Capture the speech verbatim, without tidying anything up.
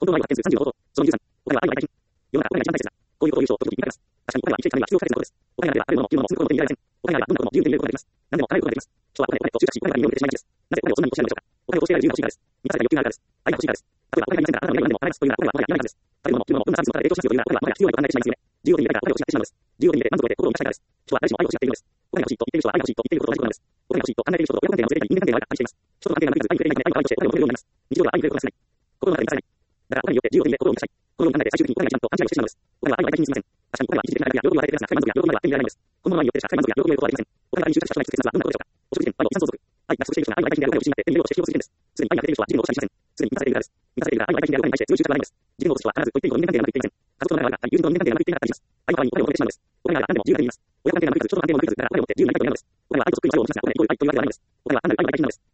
の前を発展数さんじゅうの方と、そのにじゅうさん、お金は愛の大金。世の中お金が一番大切だ。こういうことを言う人、時々見かけます。確かにお金は生きていくためには必要不可欠なことです。お金があれば、あるものも、有るものも、すぐことの手に入れられません。お金があれば、どんなことも自由に手に入れることができます。何でも叶えることができます。人はお金、お金と執着し、お金が身を見てしまいがちです。なぜお金をそんなに欲しがるのでしょうか。お金を欲しがる理由が欲しいからです。満たされた欲求があるからです。愛が欲しいからです。例えば、お金がありませんから、あなたの願いは何でも叶えますというなら、お金はお金がいらないからです。食べ物も、着るものも、どんなサービスもただ提供しますよというなら、お金はお金が必要ないと考えてしまいますよね。自由を手に入れたいからお金を欲しがってしまうのです。自由を手に入れて満足を得て心を満たしたいからです。人は誰しも愛を欲しがっているのです。お金が欲しいと言っている人は愛が欲しいと言っていることと同じことなんです。お金が欲しいと考えている人と親子関係が結べない人間関係があるからしています。人と関係が結びついて愛に触れないため、愛を愛としてお金を求めるようになります。日常では愛に触れることが少ない。心の中で満たされない。だからお金によって自由を手に入れ心を満たしたい。このように考えて最終的にお金が一番と勘違いをしてしまうのです。お金は愛の大金に過ぎません。確かにお金は一時的な喜びや喜びを与えてくれますが、深い満足や喜びまでは手に入れられないのです。このものによってしか深い満足や喜びを得ることはできません。お金が愛に執着した人が必要な人はどんなことでしょうか。お食事券、愛の遺産相続。愛が不足している人が愛の大金であるお金を失って手に入れようとして必要不足です。すでに愛が出ている人は自分を下にしません。すでに満たされているからです。満たされているから愛の大金であるお金に対して強い執着はないのです。自分の寿司は必ずと言っている人間関係がうまくいっていません。家族との仲が悪かったり、友人との人間関係がうまくいっていなかったりします。愛の代わりにお金を求めてしまうのです。お金があれば何でも自由になります。親子関係がうまくいかず、人との関係がうまくいかず、だからお金を持って自由になりたいというのです。お金は愛と作る以上のものですが、お金に恋愛というわけではないのです。お金は単なる愛の大金なのです。